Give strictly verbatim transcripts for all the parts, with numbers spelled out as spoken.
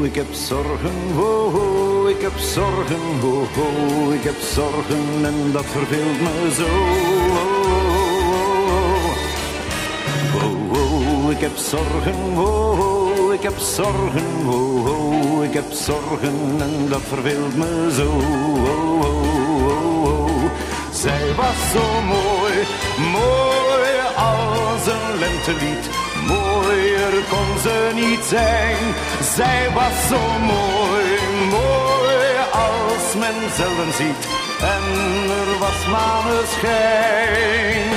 oh, ik heb zorgen, oh, oh, ik heb zorgen, oh, oh, ik heb zorgen en dat verveelt me zo. Oh, oh, oh, ik heb zorgen, oh, oh, ik heb zorgen, oh, oh, ik heb zorgen en dat verveelt me zo. Oh, oh, oh, oh. Zij was zo mooi, mooi als een lentelied. Mooier kon ze niet zijn. Zij was zo mooi, mooi als men zelden ziet. En er was maneschijn.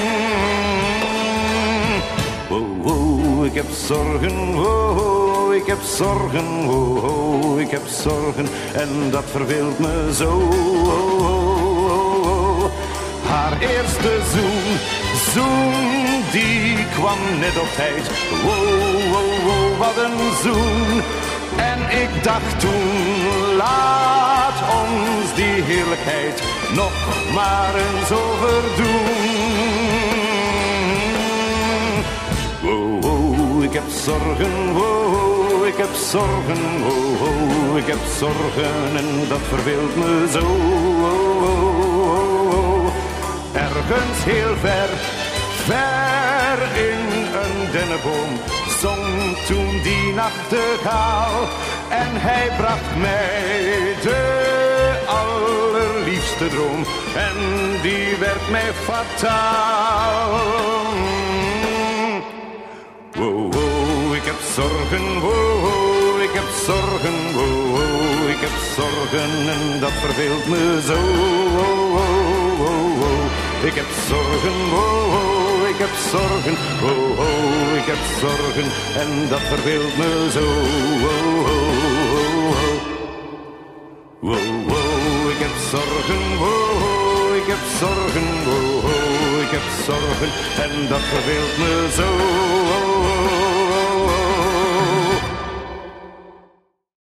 Oh, oh, ik heb zorgen, oh, oh, ik heb zorgen, oh, oh, ik heb zorgen. En dat verveelt me zo. Oh, oh, oh, oh. Haar eerste zoen, zoen, die kwam net op tijd. Wow, wow, wow, wat een zoen. En ik dacht toen, laat ons die heerlijkheid nog maar eens overdoen. Wow, wow, ik heb zorgen, wow, wow, ik heb zorgen, wow, wow, ik heb zorgen en dat verveelt me zo. Wow, wow, wow. Ergens heel ver, ver in een dennenboom zong toen die nachtegaal. En hij bracht mij de allerliefste droom en die werd mij fataal. Wow, wow, ik heb zorgen, wow, wow, ik heb zorgen, wow, wow, ik heb zorgen en dat verveelt me zo. Wow, wow, wow, wow. Ik heb zorgen, wow, wow, ik heb zorgen, wow, wow, ik heb zorgen en dat verveelt me zo. Wow, wow, wow. Wow, wow, ik heb zorgen, wow, wow, ik heb zorgen, wow, wow, ik heb zorgen en dat verveelt me zo. Wow, wow.